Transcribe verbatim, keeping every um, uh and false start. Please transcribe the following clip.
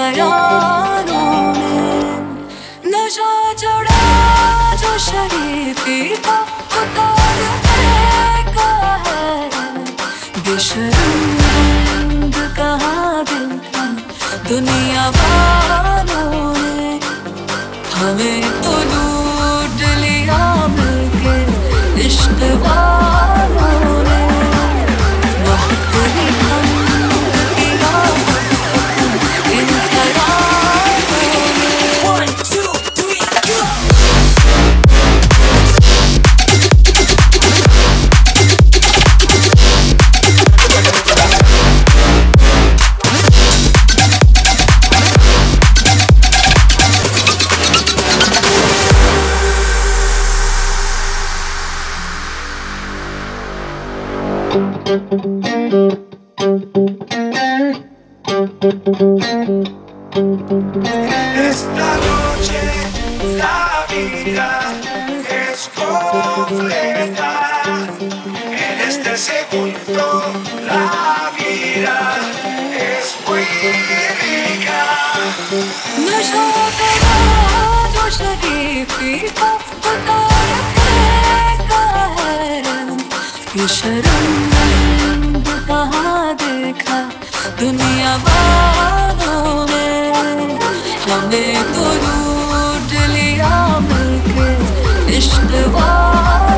ख्यालों में नशा चढ़ा जो शरीफी का उतार फेंका है। बेशर्म कहाँ दिल था दुनिया वालों ने, हमें तो लूट लिया मिलके इश्क वालों ने। बहुत ही कम किया इन ख्यालों ने। One, two, three, go! Esta noche la vida es completa. En este segundo la vida es muy rica. नशा चढ़ा जो शरीफी का उतार फेंका है। बेशर्म कहाँ देखा दुनिया वालों ने, हमें तो लूट लिया मिलके इश्क वालों ने।